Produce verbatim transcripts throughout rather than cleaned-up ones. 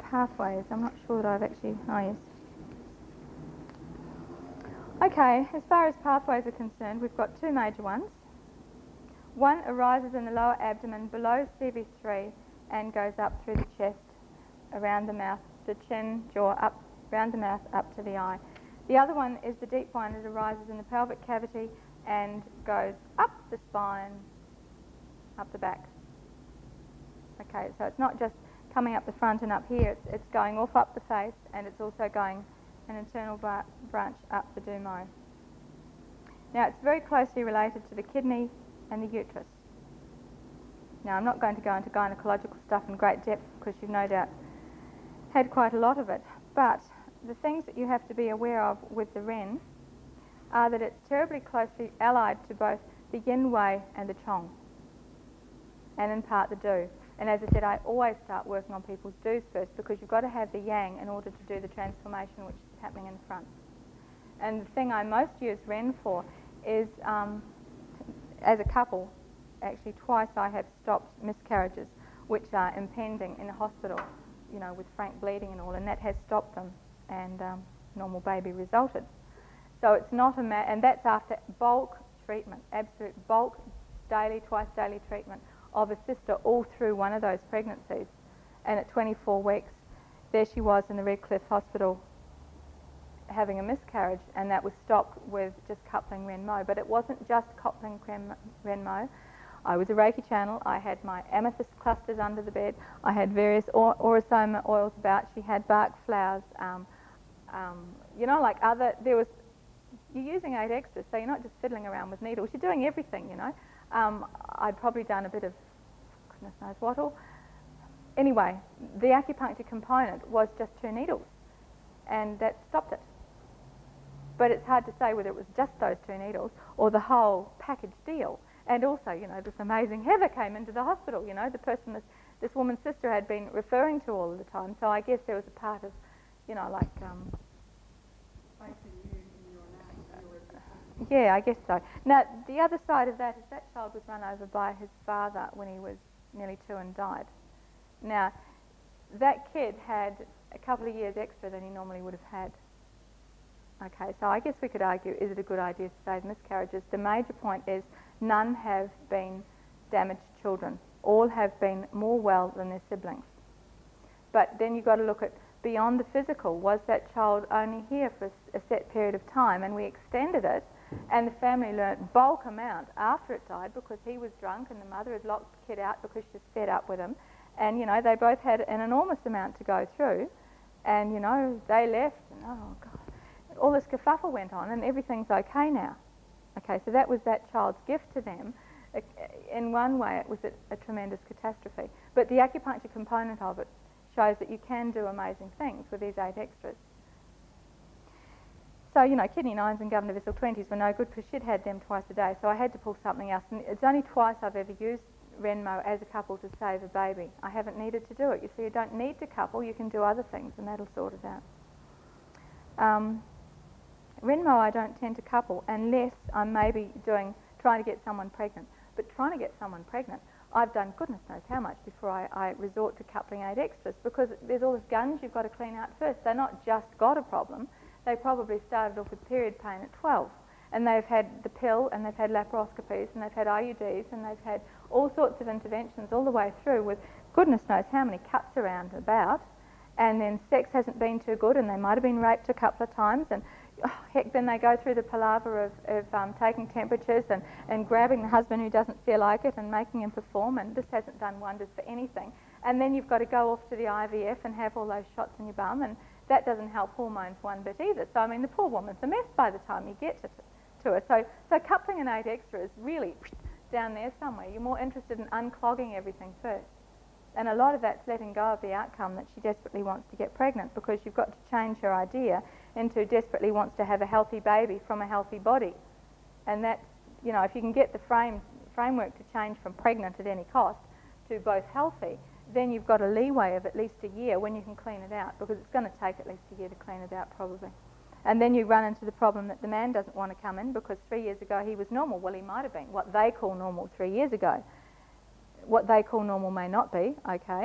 pathways. I'm not sure that I've actually... Oh, yes. Okay, as far as pathways are concerned, we've got two major ones. One arises in the lower abdomen below C V three and goes up through the chest, around the mouth, the chin, jaw, up, round the mouth, up to the eye. The other one is the deep one. It arises in the pelvic cavity and goes up the spine, up the back. Okay, so it's not just coming up the front and up here, it's, it's going off up the face, and it's also going an internal bra branch up the Dumo. Now, it's very closely related to the kidney and the uterus. Now, I'm not going to go into gynecological stuff in great depth because you've no doubt had quite a lot of it, but the things that you have to be aware of with the Ren are that it's terribly closely allied to both the Yin Wei and the Chong, and in part the Du. And as I said, I always start working on people's Do's first because you've got to have the Yang in order to do the transformation which is happening in front. And the thing I most use Ren for is, um, as a couple, actually twice I have stopped miscarriages which are impending in the hospital, you know, with frank bleeding and all, and that has stopped them, and um, normal baby resulted. So it's not a ma and that's after bulk treatment, absolute bulk, daily, twice daily treatment of a sister all through one of those pregnancies. And at twenty-four weeks, there she was in the Redcliffe Hospital having a miscarriage, and that was stopped with just coupling Renmo. But it wasn't just coupling Renmo. I was a Reiki channel. I had my amethyst clusters under the bed. I had various or Orosoma oils about. She had bark flowers. Um, um, you know, like other, there was, you're using eight extras, so you're not just fiddling around with needles. You're doing everything, you know. Um, I'd probably done a bit of goodness knows what all. Anyway, the acupuncture component was just two needles, and that stopped it. But it's hard to say whether it was just those two needles or the whole package deal. And also, you know, this amazing Heather came into the hospital, you know, the person this, this woman's sister had been referring to all of the time. So I guess there was a part of, you know, like... Um, yeah, I guess so. Now, the other side of that is that child was run over by his father when he was nearly two and died. Now, that kid had a couple of years extra than he normally would have had. Okay, so I guess we could argue, is it a good idea to save miscarriages? The major point is none have been damaged children. All have been more well than their siblings. But then you've got to look at beyond the physical. Was that child only here for a set period of time, and we extended it, and the family learnt bulk amount after it died because he was drunk and the mother had locked the kid out because she's fed up with him, and you know they both had an enormous amount to go through, and you know they left, and oh God, all this kerfuffle went on, and everything's okay now. Okay, so that was that child's gift to them. In one way, it was a, a tremendous catastrophe, but the acupuncture component of it shows that you can do amazing things with these eight extras. So, you know, kidney nines and Governor Vissel twenties were no good because she'd had them twice a day, so I had to pull something else. And it's only twice I've ever used Renmo as a couple to save a baby. I haven't needed to do it. You see, you don't need to couple, you can do other things, and that'll sort it out. Um, Renmo I don't tend to couple unless I'm maybe doing, trying to get someone pregnant. But trying to get someone pregnant, I've done goodness knows how much before I, I resort to coupling eight extras, because there's all this gunge you've got to clean out first. They're not just got a problem. They probably started off with period pain at twelve, and they've had the pill, and they've had laparoscopies, and they've had I U Ds, and they've had all sorts of interventions all the way through with goodness knows how many cuts around about, and then sex hasn't been too good, and they might have been raped a couple of times, and oh, heck, then they go through the palaver of, of um, taking temperatures and, and grabbing the husband who doesn't feel like it and making him perform, and this hasn't done wonders for anything. And then you've got to go off to the I V F and have all those shots in your bum, and that doesn't help hormones one bit either. So, I mean, the poor woman's a mess by the time you get to, to her. So, so coupling an eight extra is really down there somewhere. You're more interested in unclogging everything first. And a lot of that's letting go of the outcome that she desperately wants to get pregnant, because you've got to change her idea into desperately wants to have a healthy baby from a healthy body. And that's, you know, if you can get the frame, framework to change from pregnant at any cost to both healthy, then you've got a leeway of at least a year when you can clean it out, because it's going to take at least a year to clean it out probably. And then you run into the problem that the man doesn't want to come in because three years ago he was normal. Well, he might have been what they call normal three years ago. What they call normal may not be, okay?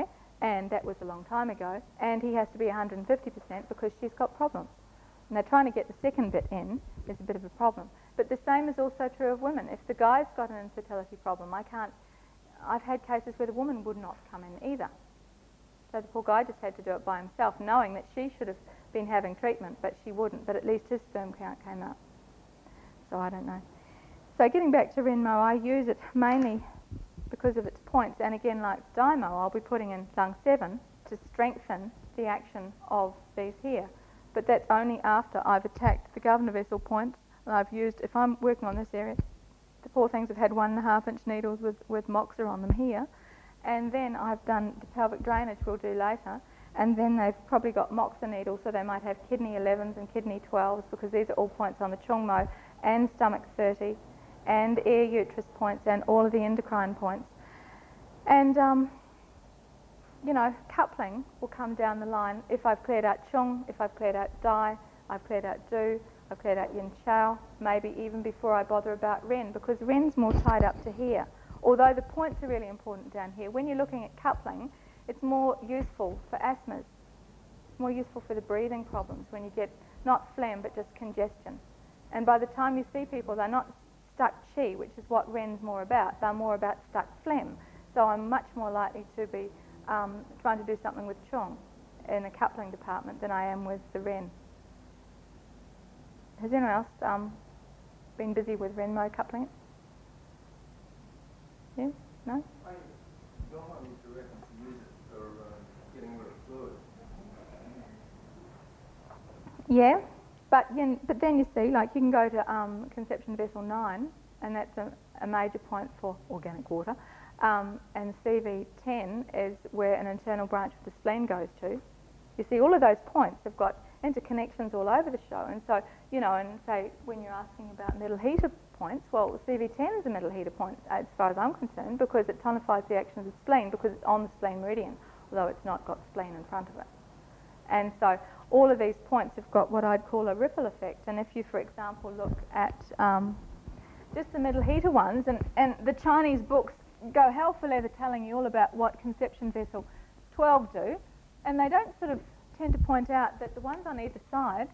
and that was a long time ago, and he has to be one hundred fifty percent because she's got problems. And they're trying to get the second bit in is a bit of a problem. But the same is also true of women. If the guy's got an infertility problem, I can't, I've had cases where the woman would not come in either. So the poor guy just had to do it by himself, knowing that she should have been having treatment, but she wouldn't, but at least his sperm count came up. So I don't know. So getting back to Renmo, I use it mainly because of its points, and again, like Dymo, I'll be putting in lung seven to strengthen the action of these here. But that's only after I've attacked the governor vessel points, and I've used, if I'm working on this area, the poor things have had one and a half inch needles with, with Moxa on them here, and then I've done the pelvic drainage we'll do later, and then they've probably got Moxa needles, so they might have kidney elevens and kidney twelves, because these are all points on the Chungmo, and stomach thirty, and air uterus points, and all of the endocrine points. And, um, you know, coupling will come down the line if I've cleared out Chung, if I've cleared out Dai, I've cleared out Du, I've cleared out Yin Chao, maybe even before I bother about Ren, because Ren's more tied up to here. Although the points are really important down here, when you're looking at coupling, it's more useful for asthmas. It's more useful for the breathing problems when you get not phlegm but just congestion. And by the time you see people, they're not stuck chi, which is what Ren's more about. They're more about stuck phlegm. So I'm much more likely to be um, trying to do something with Chung in a coupling department than I am with the Ren. Has anyone else um, been busy with Renmo coupling it? Yeah? No? I don't want you to reckon to use it for uh, getting rid of fluid. Yeah, but, you, but then you see, like you can go to um, conception vessel nine, and that's a, a major point for organic water. Um, and C V ten is where an internal branch of the spleen goes to. You see, all of those points have got interconnections all over the show. And so, you know, and say when you're asking about middle heater points, well, C V ten is a middle heater point as far as I'm concerned, because it tonifies the action of the spleen, because it's on the spleen meridian, although it's not got spleen in front of it. And so all of these points have got what I'd call a ripple effect. And if you, for example, look at um, just the middle heater ones, and, and the Chinese books go hell for leather telling you all about what conception vessel twelve do, and they don't sort of tend to point out that the ones on either side,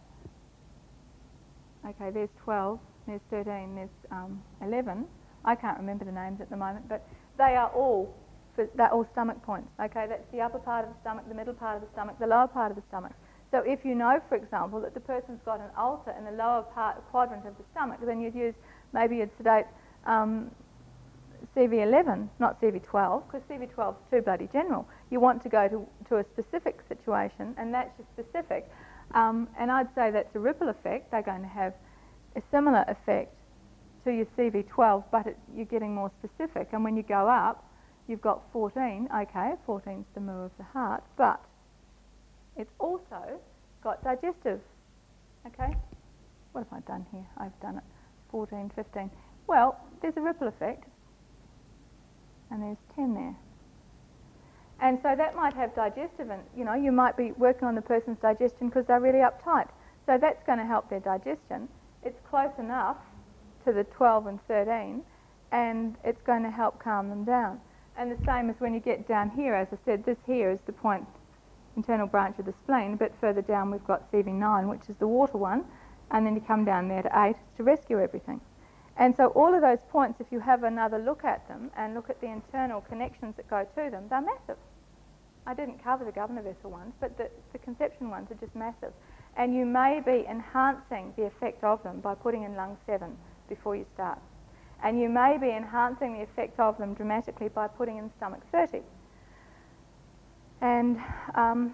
okay, there's twelve, there's thirteen, there's um, eleven, I can't remember the names at the moment, but they are all, for, they're all stomach points, okay, that's the upper part of the stomach, the middle part of the stomach, the lower part of the stomach. So if you know, for example, that the person's got an ulcer in the lower part quadrant of the stomach, then you'd use, maybe you'd sedate um, C V eleven, not C V twelve, because C V twelve is too bloody general. You want to go to, to a specific situation, and that's your specific. Um, and I'd say that's a ripple effect. They're going to have a similar effect to your C V twelve, but it, you're getting more specific. And when you go up, you've got fourteen. Okay, fourteen is the moo of the heart, but it's also got digestive. Okay, what have I done here? I've done it. fourteen, fifteen. Well, there's a ripple effect. And there's ten there. And so that might have digestive, and you know, you might be working on the person's digestion because they're really uptight. So that's going to help their digestion. It's close enough to the twelve and thirteen, and it's going to help calm them down. And the same as when you get down here, as I said, this here is the point, internal branch of the spleen. A bit further down we've got C V nine, which is the water one, and then you come down there to eight to rescue everything. And so all of those points, if you have another look at them and look at the internal connections that go to them, they're massive. I didn't cover the governor vessel ones, but the, the conception ones are just massive. And you may be enhancing the effect of them by putting in lung seven before you start. And you may be enhancing the effect of them dramatically by putting in stomach thirty. And um,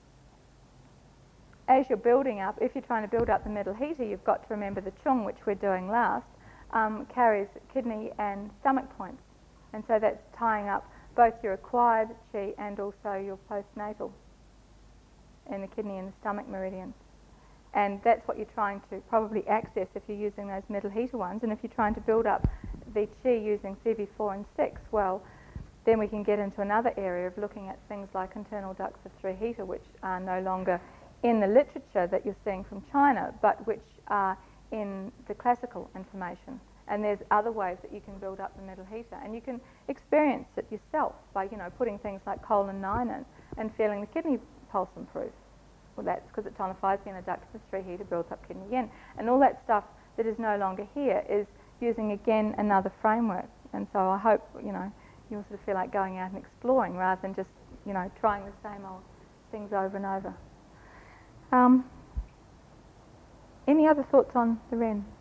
as you're building up, if you're trying to build up the middle heater, you've got to remember the Chung, which we're doing last, Um, carries kidney and stomach points, and so that's tying up both your acquired chi and also your postnatal in the kidney and the stomach meridians. And that's what you're trying to probably access if you're using those middle heater ones. And if you're trying to build up the chi using C V four and six, well, then we can get into another area of looking at things like internal ducts of three heater, which are no longer in the literature that you're seeing from China, but which are in the classical information. And there's other ways that you can build up the middle heater. And you can experience it yourself by, you know, putting things like colon nine in and feeling the kidney pulse improve. Well, that's because it tonifies the inner duct of the three heater, builds up kidney yin. And all that stuff that is no longer here is using, again, another framework. And so I hope, you know, you'll sort of feel like going out and exploring rather than just, you know, trying the same old things over and over. Um, any other thoughts on the R E N?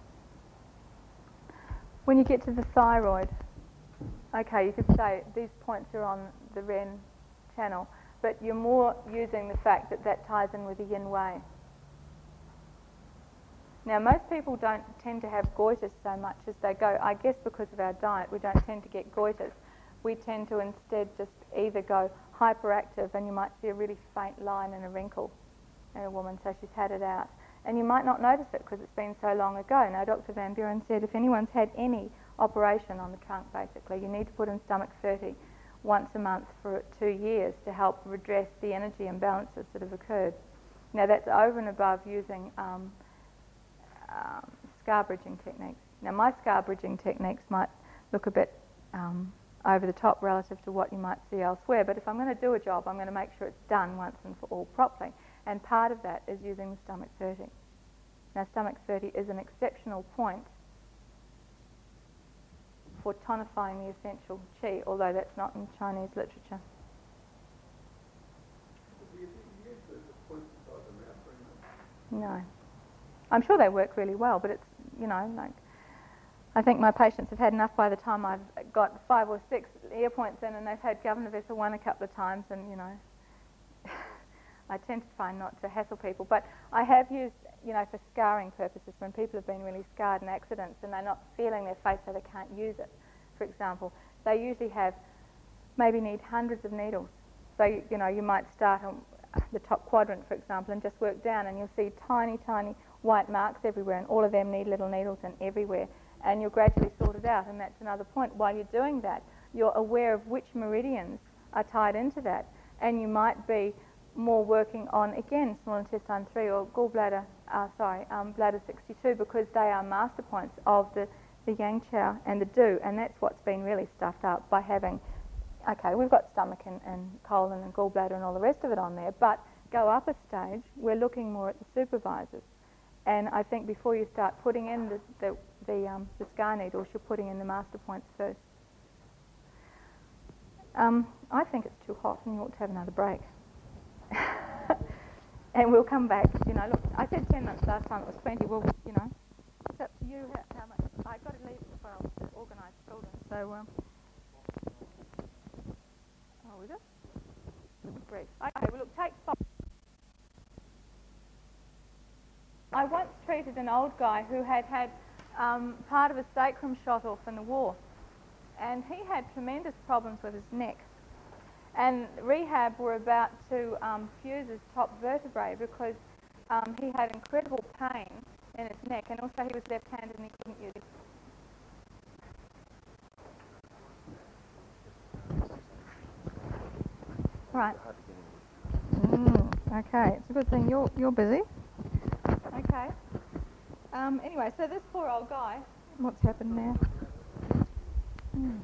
When you get to the thyroid, okay, you could say these points are on the R E N channel, but you're more using the fact that that ties in with the yin wei. Now, most people don't tend to have goiters so much as they go. I guess because of our diet, we don't tend to get goiters. We tend to instead just either go hyperactive, and you might see a really faint line and a wrinkle in a woman, so she's had it out. And you might not notice it because it's been so long ago. Now, Doctor Van Buren said if anyone's had any operation on the trunk, basically, you need to put in stomach thirty once a month for two years to help redress the energy imbalances that have occurred. Now, that's over and above using um, um, scar bridging techniques. Now, my scar bridging techniques might look a bit um, over the top relative to what you might see elsewhere, but if I'm going to do a job, I'm going to make sure it's done once and for all properly. And part of that is using the stomach thirty. Now, stomach thirty is an exceptional point for tonifying the essential qi, although that's not in Chinese literature. No. I'm sure they work really well, but it's, you know, like, I think my patients have had enough by the time I've got five or six ear points in, and they've had Governor Vessel one a couple of times, and, you know, I tend to find not to hassle people. But I have used, you know, for scarring purposes, when people have been really scarred in accidents and they're not feeling their face so they can't use it, for example, they usually have, maybe need hundreds of needles. So, you, you know, you might start on the top quadrant, for example, and just work down, and you'll see tiny, tiny white marks everywhere, and all of them need little needles in everywhere. And you'll gradually sort it out, and that's another point. While you're doing that, you're aware of which meridians are tied into that, and you might be more working on, again, small intestine three or gallbladder, uh, sorry, um, bladder sixty-two, because they are master points of the, the yang chow and the du, and that's what's been really stuffed up by having, okay, we've got stomach and, and colon and gallbladder and all the rest of it on there, but go up a stage, we're looking more at the supervisors. And I think before you start putting in the, the, the, um, the scar needles, you're putting in the master points first. Um, I think it's too hot and you ought to have another break. And we'll come back, you know, look, I said ten months last time, it was twenty, well, you know, it's up to you how, how much. I've got to leave before I'll organise children, so, um, oh, is it? Brief. Okay, well, look, take five. I once treated an old guy who had had um, part of a sacrum shot off in the war, and he had tremendous problems with his neck. And rehab were about to um, fuse his top vertebrae because um, he had incredible pain in his neck, and also he was left-handed and he couldn't use it. Right. Mm, okay, it's a good thing you're you're busy. Okay. Um, anyway, so this poor old guy, what's happened now? Mm.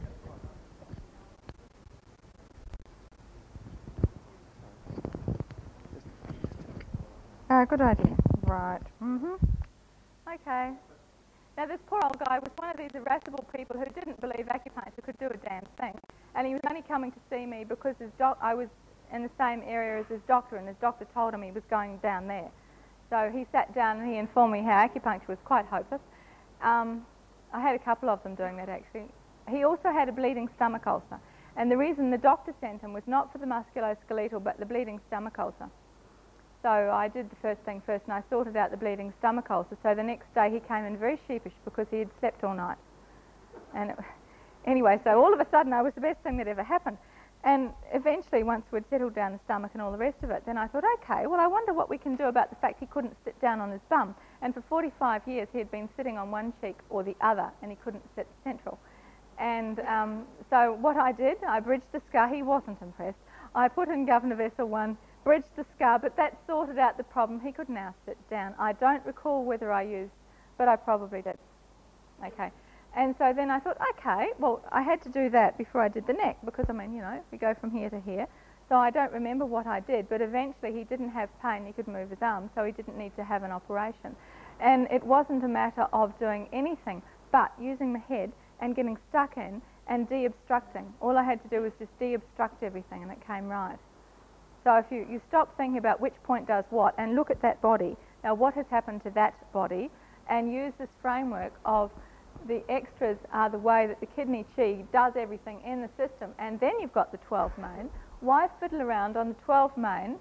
Uh, good idea. Right. Mm-hmm. Okay. Now, this poor old guy was one of these irascible people who didn't believe acupuncture could do a damn thing. And he was only coming to see me because his doc- I was in the same area as his doctor, and his doctor told him he was going down there. So he sat down and he informed me how acupuncture was quite hopeless. Um, I had a couple of them doing that, actually. He also had a bleeding stomach ulcer. And the reason the doctor sent him was not for the musculoskeletal, but the bleeding stomach ulcer. So I did the first thing first, and I sorted out the bleeding stomach ulcer. So the next day he came in very sheepish because he had slept all night. And it, anyway, so all of a sudden I was the best thing that ever happened. And eventually, once we'd settled down the stomach and all the rest of it, then I thought, okay, well, I wonder what we can do about the fact he couldn't sit down on his bum. And for forty-five years he had been sitting on one cheek or the other, and he couldn't sit central. And um, so what I did, I bridged the scar. He wasn't impressed. I put in Governor Vessel one, bridged the scar, but that sorted out the problem. He could now sit down. I don't recall whether I used, but I probably did. Okay. And so then I thought, okay, well, I had to do that before I did the neck because, I mean, you know, we go from here to here. So I don't remember what I did, but eventually he didn't have pain. He could move his arm, so he didn't need to have an operation. And it wasn't a matter of doing anything but using the head and getting stuck in and de-obstructing. All I had to do was just de-obstruct everything and it came right. So if you, you stop thinking about which point does what and look at that body, now what has happened to that body, and use this framework of the extras are the way that the kidney chi does everything in the system, and then you've got the twelve main. Why fiddle around on the twelve main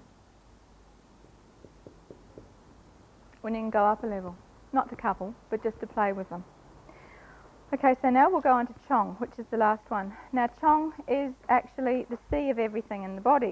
when you can go up a level? Not to couple, but just to play with them. Okay, so now we'll go on to Chong, which is the last one. Now Chong is actually the sea of everything in the body.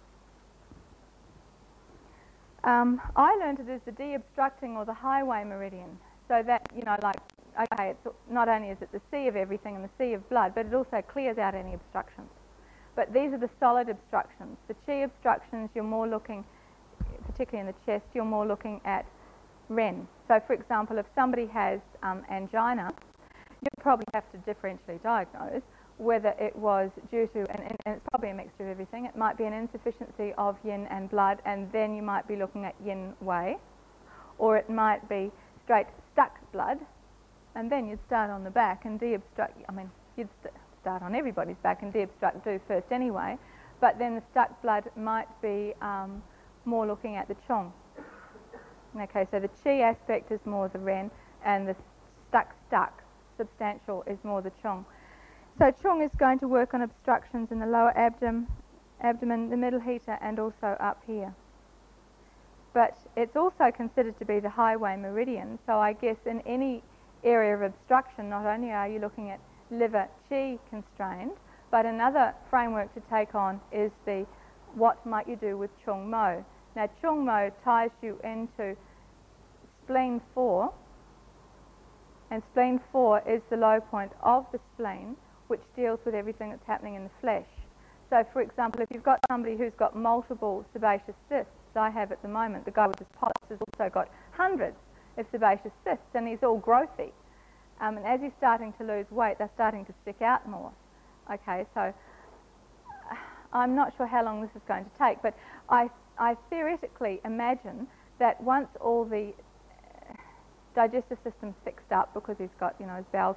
Um, I learned it as the de-obstructing or the highway meridian. So that, you know, like, okay, it's not only is it the sea of everything and the sea of blood, but it also clears out any obstructions. But these are the solid obstructions. The chi obstructions, you're more looking, particularly in the chest, you're more looking at Ren. So, for example, if somebody has um, angina, you probably have to differentially diagnose whether it was due to, and, and it's probably a mixture of everything. It might be an insufficiency of yin and blood, and then you might be looking at yin wei, or it might be straight stuck blood, and then you'd start on the back and de-obstruct. I mean, you'd st start on everybody's back and de-obstruct do first anyway, but then the stuck blood might be um, more looking at the Chong. Okay, so the Chi aspect is more the Ren, and the stuck stuck substantial is more the Chong. So Chong is going to work on obstructions in the lower abdomen, abdomen, the middle heater, and also up here. But it's also considered to be the highway meridian, so I guess in any area of obstruction, not only are you looking at liver chi constrained, but another framework to take on is the what might you do with Chung Mo. Now Chung Mo ties you into spleen four, and spleen four is the low point of the spleen, which deals with everything that's happening in the flesh. So for example, if you've got somebody who's got multiple sebaceous cysts, I have at the moment, the guy with his polyps has also got hundreds of sebaceous cysts, and he's all growthy. Um, and as he's starting to lose weight, they're starting to stick out more. Okay, so I'm not sure how long this is going to take, but I, I theoretically imagine that once all the digestive system's fixed up, because he's got, you know, his bowels,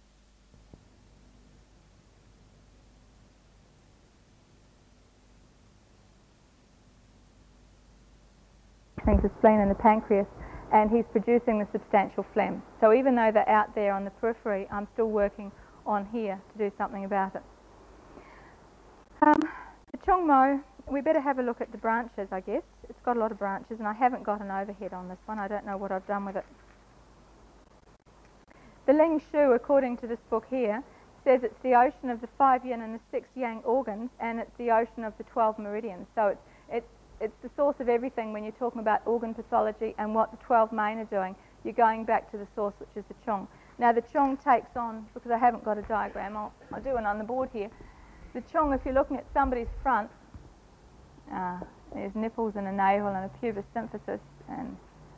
the spleen and the pancreas, and he's producing the substantial phlegm. So even though they're out there on the periphery, I'm still working on here to do something about it. Um, the Chung Mo, we better have a look at the branches, I guess. It's got a lot of branches, and I haven't got an overhead on this one. I don't know what I've done with it. The Ling Shu, according to this book here, says it's the ocean of the five yin and the six yang organs, and it's the ocean of the twelve meridians. So it's, it's It's the source of everything when you're talking about organ pathology and what the twelve main are doing. You're going back to the source, which is the Chong. Now the Chong takes on, because I haven't got a diagram, I'll, I'll do one on the board here. The Chong, if you're looking at somebody's front, uh, there's nipples and a navel and a pubis symphysis, and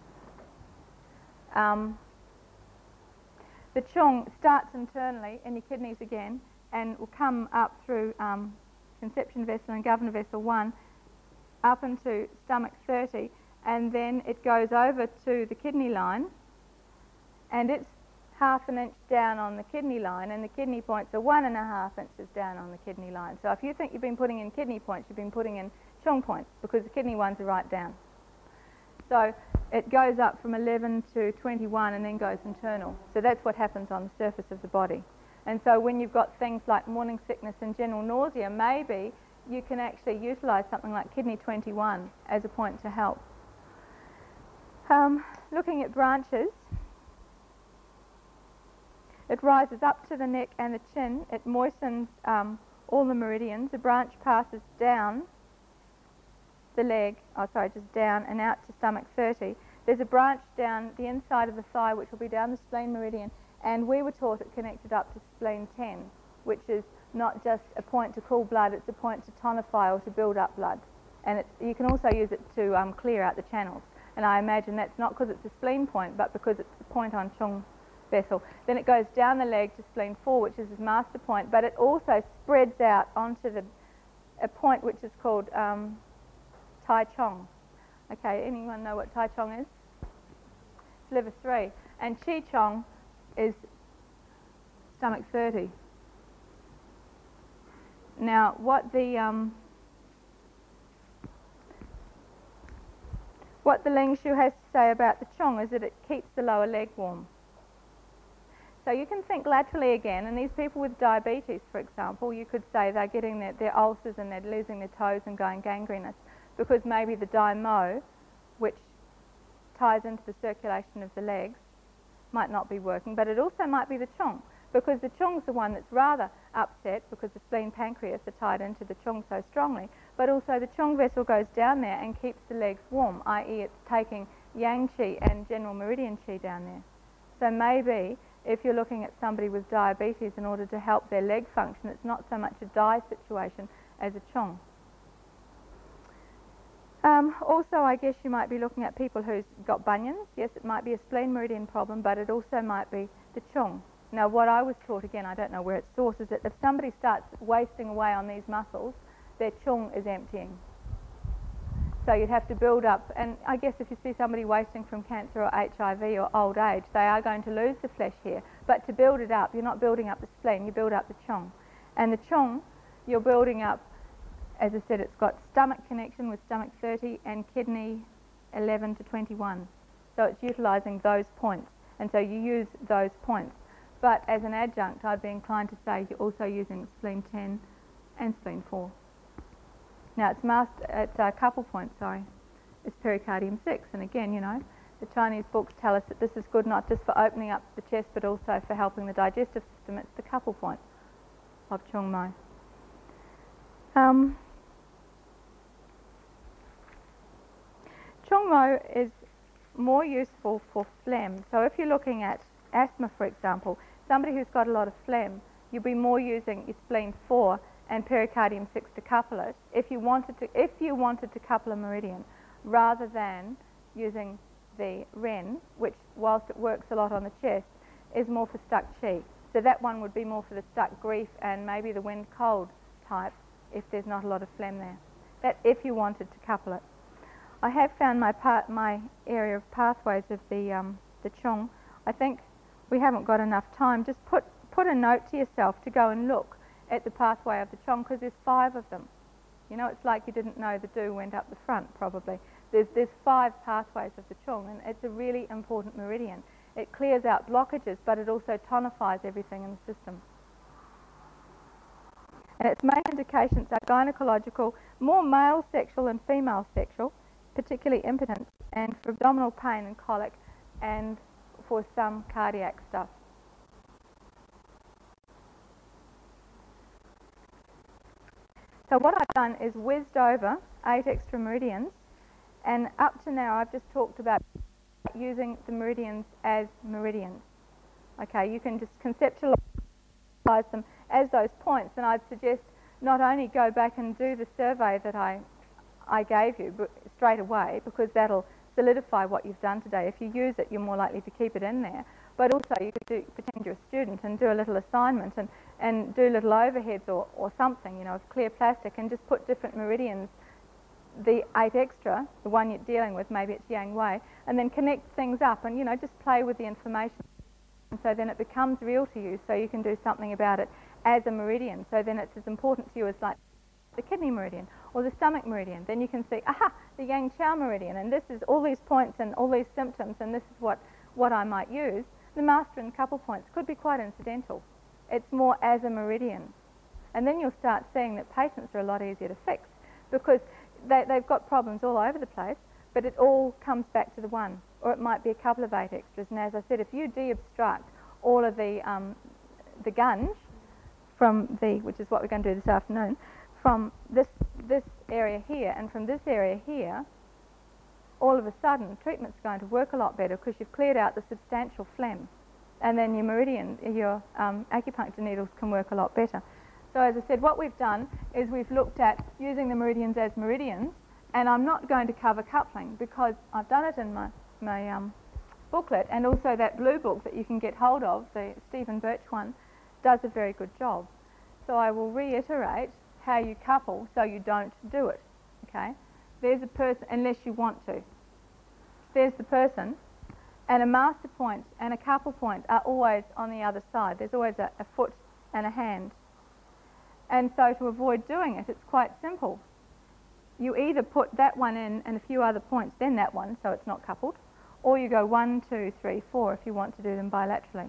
um, the Chong starts internally in your kidneys again and will come up through um, conception vessel and governor vessel one up into stomach thirty, and then it goes over to the kidney line, and it's half an inch down on the kidney line, and the kidney points are one and a half inches down on the kidney line. So if you think you've been putting in kidney points, you've been putting in Chong points, because the kidney ones are right down. So it goes up from eleven to twenty-one and then goes internal. So that's what happens on the surface of the body. And so when you've got things like morning sickness and general nausea, maybe you can actually utilise something like kidney twenty-one as a point to help. Um, looking at branches, it rises up to the neck and the chin. It moistens um, all the meridians. The branch passes down the leg, oh sorry, just down and out to stomach thirty. There's a branch down the inside of the thigh, which will be down the spleen meridian, and we were taught it connected up to spleen ten, which is not just a point to cool blood, it's a point to tonify or to build up blood. And it's, you can also use it to um, clear out the channels. And I imagine that's not because it's a spleen point, but because it's a point on Chung vessel. Then it goes down the leg to spleen four, which is his master point, but it also spreads out onto the a point which is called um, Tai Chong. Okay, anyone know what Tai Chong is? It's liver three. And Chi Chong is stomach thirty. Now, what the um, what the Ling Shu has to say about the Chong is that it keeps the lower leg warm. So you can think laterally again, and these people with diabetes, for example, you could say they're getting their, their ulcers and they're losing their toes and going gangrenous because maybe the Dai Mo, which ties into the circulation of the legs, might not be working, but it also might be the Chong, because the Chong's the one that's rather upset because the spleen pancreas are tied into the Chong so strongly, but also the Chong vessel goes down there and keeps the legs warm, that is it's taking Yang Qi and general meridian Qi down there. So maybe if you're looking at somebody with diabetes in order to help their leg function, it's not so much a Dai situation as a Chong. Um, also, I guess you might be looking at people who's got bunions. Yes, it might be a spleen meridian problem, but it also might be the Chong. Now, what I was taught, again, I don't know where its source is, that if somebody starts wasting away on these muscles, their Chong is emptying. So you'd have to build up, and I guess if you see somebody wasting from cancer or H I V or old age, they are going to lose the flesh here. But to build it up, you're not building up the spleen, you build up the Chong. And the Chong, you're building up, as I said, it's got stomach connection with stomach thirty and kidney eleven to twenty-one. So it's utilising those points, and so you use those points. But as an adjunct, I'd be inclined to say you're also using spleen ten and spleen four. Now it's master, it's a couple point, sorry, it's pericardium six, and again, you know, the Chinese books tell us that this is good not just for opening up the chest, but also for helping the digestive system. It's the couple point of Chung Mo. Um, Chung Mo is more useful for phlegm. So if you're looking at asthma, for example, somebody who's got a lot of phlegm, you'll be more using your spleen four and pericardium six to couple it if you wanted to if you wanted to couple a meridian, rather than using the Ren, which whilst it works a lot on the chest, is more for stuck Qi. So that one would be more for the stuck grief and maybe the wind cold type if there's not a lot of phlegm there. That if you wanted to couple it. I have found my part my area of pathways of the um, the Chong. I think we haven't got enough time. Just put put a note to yourself to go and look at the pathway of the Chong, because there's five of them. You know, it's like you didn't know the Do went up the front, probably. There's, there's five pathways of the Chong, and it's a really important meridian. It clears out blockages, but it also tonifies everything in the system. And its main indications are gynecological, more male sexual than female sexual, particularly impotence, and for abdominal pain and colic, and for some cardiac stuff. So what I've done is whizzed over eight extra meridians, and up to now I've just talked about using the meridians as meridians. Okay, you can just conceptualize them as those points, and I'd suggest not only go back and do the survey that I, I gave you but straight away, because that'll solidify what you've done today. If you use it, you're more likely to keep it in there. But also you could do, pretend you're a student and do a little assignment and, and do little overheads or, or something, you know, of clear plastic, and just put different meridians, the eight extra, the one you're dealing with, maybe it's Yang Wei, and then connect things up and, you know, just play with the information. And so then it becomes real to you, so you can do something about it as a meridian. So then it's as important to you as like the kidney meridian or the stomach meridian. Then you can see, aha, the Yang Chao meridian, and this is all these points and all these symptoms, and this is what, what I might use. The master and couple points could be quite incidental. It's more as a meridian. And then you'll start seeing that patients are a lot easier to fix, because they, they've got problems all over the place, but it all comes back to the one. Or it might be a couple of eight extras. And as I said, if you de-obstruct all of the, um, the gunge from the, which is what we're going to do this afternoon, from this, this area here and from this area here, all of a sudden treatment's going to work a lot better because you've cleared out the substantial phlegm, and then your meridian, your um, acupuncture needles can work a lot better. So as I said, what we've done is we've looked at using the meridians as meridians, and I'm not going to cover coupling because I've done it in my, my um, booklet and also that blue book that you can get hold of, the Stephen Birch one, does a very good job. So I will reiterate how you couple so you don't do it, okay? There's a person, unless you want to. There's the person, and a master point and a couple point are always on the other side. There's always a, a foot and a hand. And so to avoid doing it, it's quite simple. You either put that one in and a few other points, then that one, so it's not coupled, or you go one, two, three, four if you want to do them bilaterally.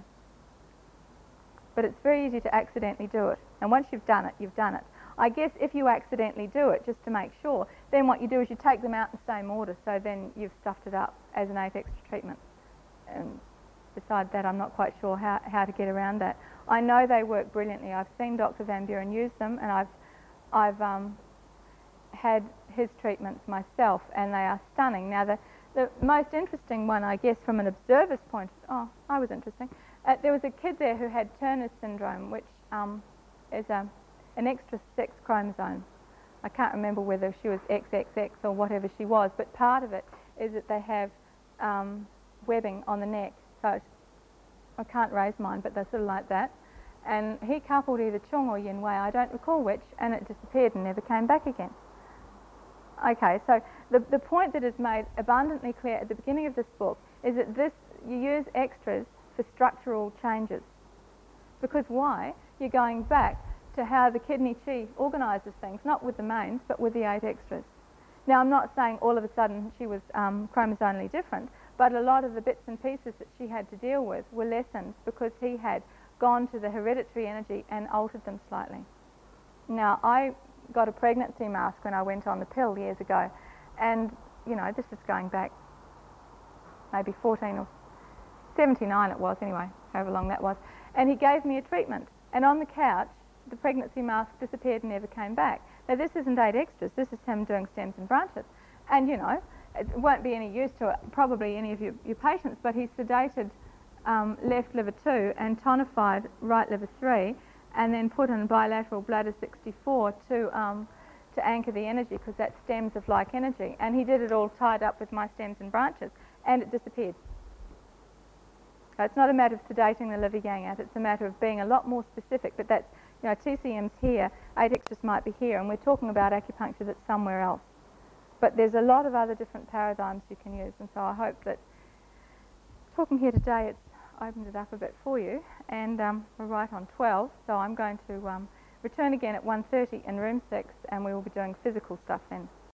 But it's very easy to accidentally do it. And once you've done it, you've done it. I guess if you accidentally do it, just to make sure, then what you do is you take them out in the same order, so then you've stuffed it up as an eight extra treatment. And besides that, I'm not quite sure how, how to get around that. I know they work brilliantly. I've seen Doctor Van Buren use them, and I've, I've um, had his treatments myself, and they are stunning. Now, the, the most interesting one, I guess, from an observer's point of view, oh, I was interesting. Uh, there was a kid there who had Turner syndrome, which um, is a, an extra sex chromosome. I can't remember whether she was X X X or whatever she was, but part of it is that they have um, webbing on the neck. So I can't raise mine, but they're sort of like that. And he coupled either Chung or Yin Wei, I don't recall which, and it disappeared and never came back again. Okay, so the, the point that is made abundantly clear at the beginning of this book is that this, you use extras for structural changes. Because why? You're going back to how the kidney chi organises things, not with the mains, but with the eight extras. Now, I'm not saying all of a sudden she was um, chromosomally different, but a lot of the bits and pieces that she had to deal with were lessened because he had gone to the hereditary energy and altered them slightly. Now, I got a pregnancy mask when I went on the pill years ago, and, you know, this is going back maybe fourteen or seventy-nine it was anyway, however long that was, and he gave me a treatment, and on the couch the pregnancy mask disappeared and never came back. Now, this isn't eight extras, this is him doing stems and branches, and, you know, it won't be any use to probably any of your, your patients, but he sedated um, left liver two and tonified right liver three, and then put in bilateral bladder sixty-four to um, to anchor the energy, because that's stems of like energy, and he did it all tied up with my stems and branches, and it disappeared. So it's not a matter of sedating the liver yang out, it's a matter of being a lot more specific, but that's, you know, T C M's here, eight extras might be here, and we're talking about acupuncture that's somewhere else. But there's a lot of other different paradigms you can use, and so I hope that talking here today, it's opened it up a bit for you, and um, we're right on twelve, so I'm going to um, return again at one thirty in room six, and we will be doing physical stuff then.